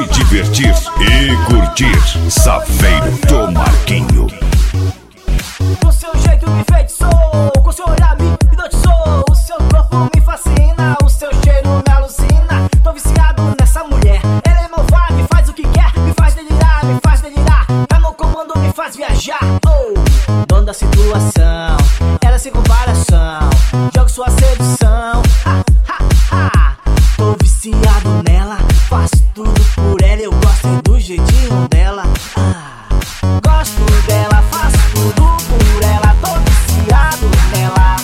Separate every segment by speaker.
Speaker 1: se divertir e curtir. Saveiro do Marquinho.
Speaker 2: O seu jeito me enfeitiçou, com seu olhar me hipnotizou. O seu corpo me fascina, o seu cheiro me alucina. Tô viciado nessa mulher, ela é malvada, me faz o que quer. Me faz delirar, tá no comando, me faz viajar. Oh, dono da situação, ela sem comparação. Jogo sua sedução, ha, ha, ha. Tô viciado nela, faço tudo por ela. Eu gosto do jeitinho dela, gosto dela, faço tudo por ela. Tô viciado nela,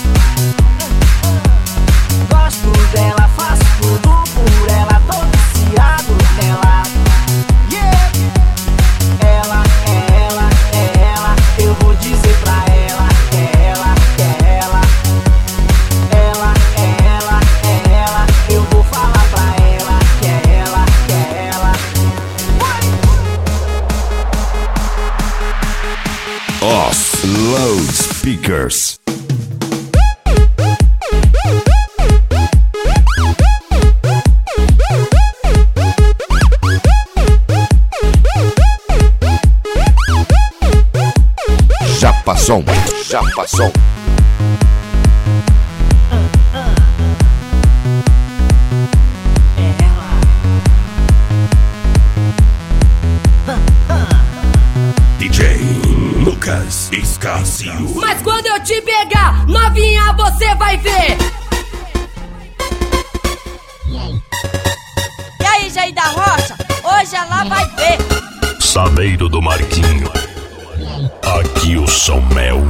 Speaker 2: gosto dela, faço tudo por ela. Tô viciado nela, yeah. Ela, eu vou dizer pra ela, ela, eu vou falar pra ela, ela.
Speaker 1: Os Loudspeakers. Já passou. DJ Lucas Escácio.
Speaker 3: Mas quando eu te pegar, novinha, você vai ver. E aí, Jair da Rocha? Hoje ela vai ver.
Speaker 1: Saveiro do Marquinho. Aqui o som é